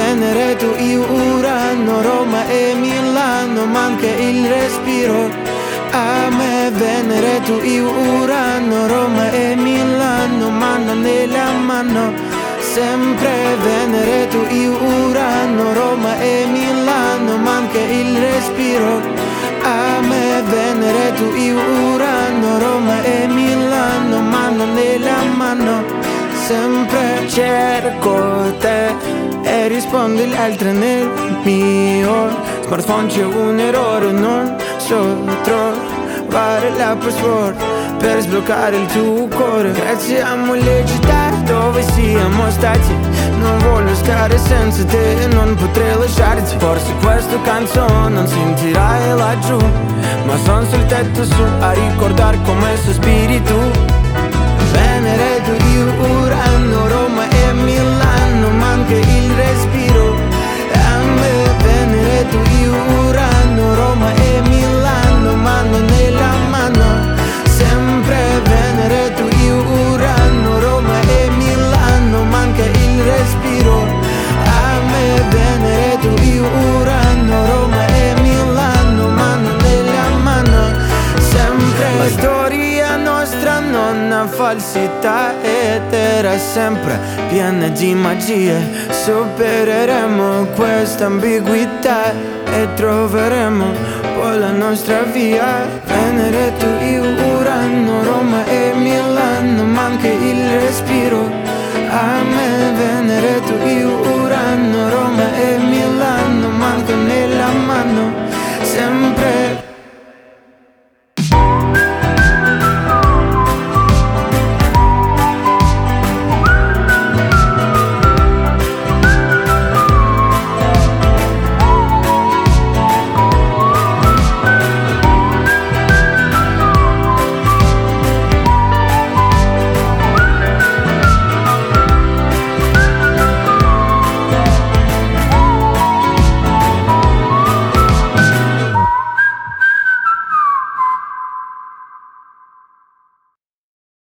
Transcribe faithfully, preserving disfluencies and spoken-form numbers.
Venere, tu, io, Urano, Roma e Milano, manca il respiro. A me Venere, tu, io, Urano, Roma e Milano, mano nella mano. Sempre Venere, tu, io, Urano, Roma e Milano, manca il respiro. A me Venere, tu, io, Urano, Roma e Milano, mano nella mano. Sempre cerco te e rispondi le altre nel mio smartphone. C'è un errore, non so trovare la password per sbloccare il tuo cuore. Grazie a molte città dove siamo stati, non voglio stare senza te, non potrei lasciarti. Forse questa canzone non sentirai laggiù, ma son sul tetto su a ricordare come sospiri tu. Venere, tu, io, Urano, Roma e Milano, manca il respiro. A me Venere, tu, io, Urano, Roma e Milano, mano nella mano. Sempre Venere, tu, io, Urano, Roma e Milano, manca il respiro. A me Venere, tu, io, Urano, Roma e Milano, mano nella mano. Sempre la storia nostra non ha falsità ed era sempre piena di magie. Supereremo questa ambiguità e troveremo poi la nostra via. Venere, tu, io, Urano, Roma e Milano, manca il respiro.